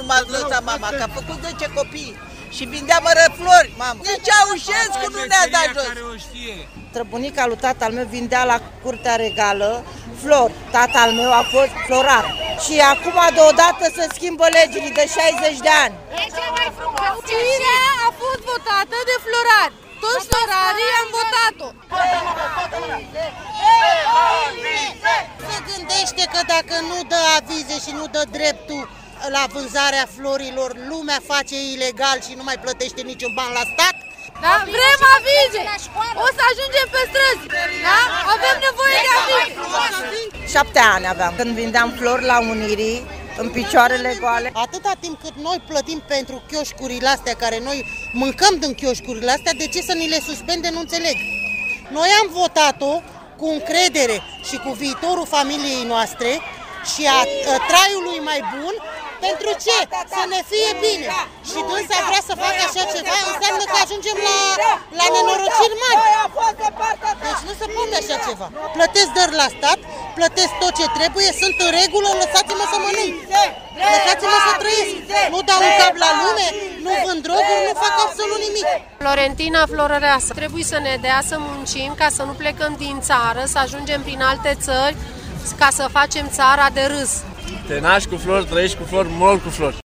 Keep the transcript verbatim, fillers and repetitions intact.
m-ați lăsat, mama, că a făcut zece copii și vindea mără flori, mamă. Nici Ceaușescu nu ne-a dat jos. Străbunica lui tatăl meu vindea la Curtea Regală flori. Tatăl meu a fost florar. Și acum deodată se schimbă legile de șaizeci de ani. Cine a fost votată de florari? Toți florarii am votat-o. Se gândește că dacă nu dă avize și nu dă dreptul la vânzarea florilor, lumea face ilegal și nu mai plătește niciun ban la stat? Da? Vrem avize! O să ajungem pe străzi! Da? Avem nevoie de avize! Șapte ani aveam când vindeam flori la Unirii, în picioarele goale. Atâta timp cât noi plătim pentru chioșcurile astea, care noi mâncăm din chioșcurile astea, de ce să ni le suspende, nu înțeleg. Noi am votat-o cu încredere și cu viitorul familiei noastre și a, a traiului mai bun. Pentru ce? Să ne fie bine. Și dânsa vrea să facă așa ceva, înseamnă că ajungem la, la nenorociri mari. Deci nu se poate așa ceva. Plătesc dări la stat, plătesc tot ce trebuie, sunt în regulă, lăsați-mă să mănânc. Lăsați-mă să trăiesc. Nu dau un cap la lume, nu vând droguri, nu fac absolut nimic. Florentina Florăreasă. Trebuie să ne dea să muncim ca să nu plecăm din țară, să ajungem prin alte țări, ca să facem țara de râs. Te naști cu flori, trăiești cu flori, mor cu flori.